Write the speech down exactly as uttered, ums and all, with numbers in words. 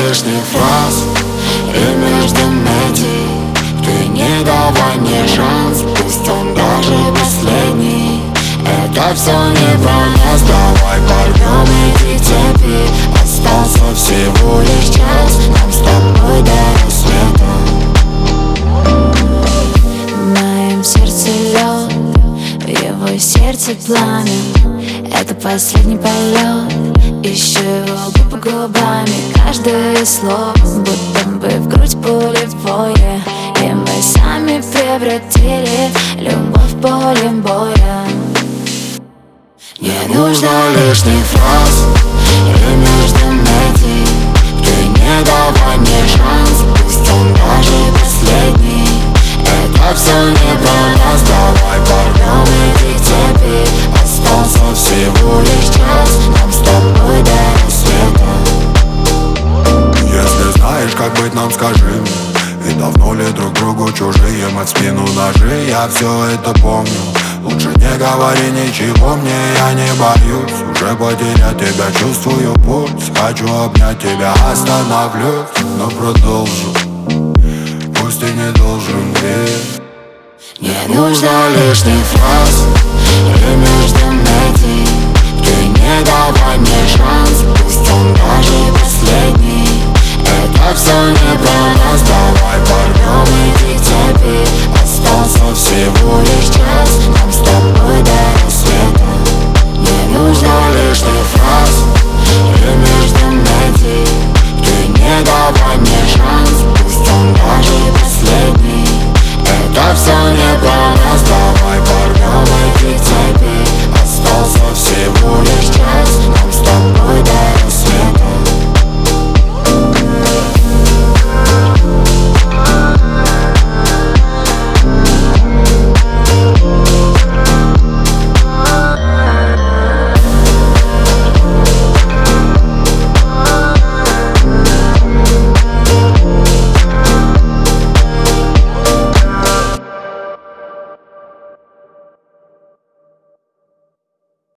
лишних фраз и между найти. Ты не давай мне шанс, пусть он даже последний. Это все не про нас, давай порвем эти цепи. Остался всего лишь час, нам с тобой до рассвета. В моем сердце лед, в его сердце пламя. Это последний полет, ищу его губы губами. Каждое слово будто бы в грудь пули в бое. И мы сами превратили любовь в поле боя. Не нужно лишних фраз и между найти. Ты не давай мне шанс, пусть он даже последний. Это все не про нас, давай порвем эти цепи. Остался всего лишь час, нам с тобой до рассвета. Если знаешь, как быть, нам скажи мне. И давно ли друг другу чужие, мы в спину ножи, я все это помню. Лучше не говори ничего мне, я не боюсь уже потерять тебя, чувствую пульс. Хочу обнять тебя, остановлюсь, но продолжу. Пусть ты не должен верить. Не нужно лишних фраз и между найти. Ты не давай мне шанс, пусть он даже последний. Это все не про нас, давай порвем эти цепи. Остался всего